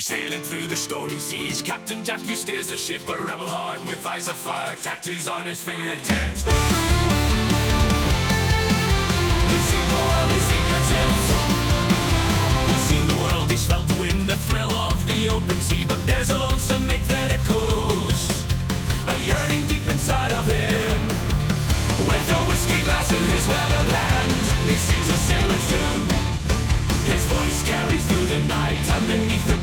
Sailing through the stormy seas, Captain Jack, he steers the ship, a rebel heart with eyes of fire, tattoos on his fingertips. He's seen the world, he's seen the tips. He's seen the world, he's felt the wind, the thrill of the open sea, but there's a lonesome mate that echoes, a yearning deep inside of him. With a whiskey glass in his weather land, he sings a sailor's tune. His voice carries through the night underneath the